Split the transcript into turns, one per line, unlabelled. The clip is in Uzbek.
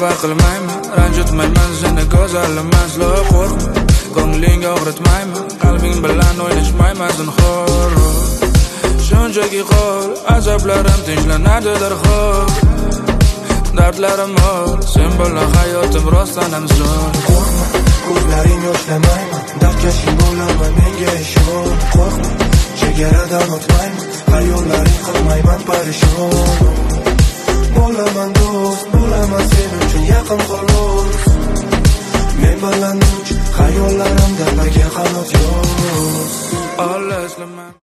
xafa qilmayman, ranjitmayman seni go'zalim aslo qo'rqma. Ko'ngling og'ritmayman, qalbing bilan o'ynashmayman zinhor. Shunchaki qol, azoblarim tinchlanadi darhol. Dardlarim bor, sen bilan hayotim rostdan ham zo'r.
Qo'rqma, ko'zlaring yoshlamayman, dardkashing bo'laman, menga ishon. Qo'rqma, chegaradan o'tmayman, xayollaring qilmayman parishon. Bo'laman do'st, bo'laman sen uchun yaqin xolos. Men bilan uch, xayollarimda birga qanot yoz.
All